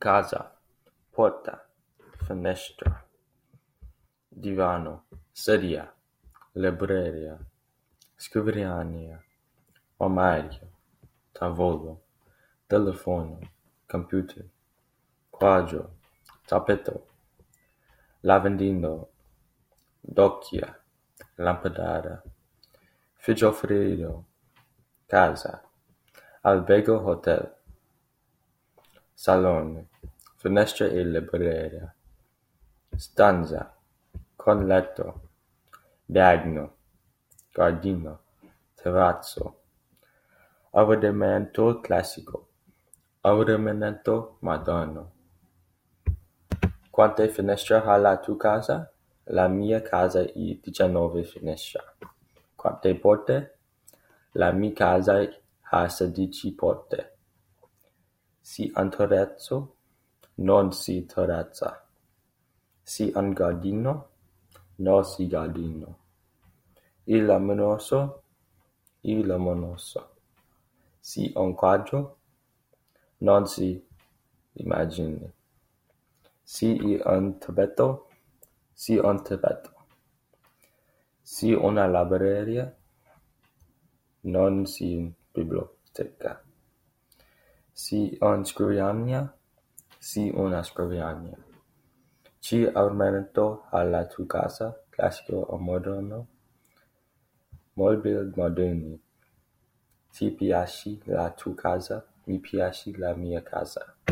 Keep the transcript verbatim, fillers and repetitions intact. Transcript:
casa, porta, finestra, divano, sedia, libreria, scrivania, armadio, tavolo, telefono, computer, quadro, tappeto, lavandino, docchia, lampadara, frigorífico, casa, albergo, hotel, salone, finestra e libreria, stanza, con letto, bagno, giardino, terrazzo, arredamento classico, arredamento moderno. Quante finestre ha la tua casa? La mia casa ha diciannove finestre. Quante porte? La mia casa ha sedici porte. Si un terrazzo? Non si terrazza. Si un giardino? Non si giardino. Il luminoso? Il luminoso. Si un quadro? Non si immagine. Si un tappeto? Si un tappeto. Si una libreria? Non si biblioteca. Si un scrivania? Si una scrivania. Ci arredamento ha la tua casa? Classico o moderno? Mobili moderni. Ti piace la tua casa? Mi piace la mia casa.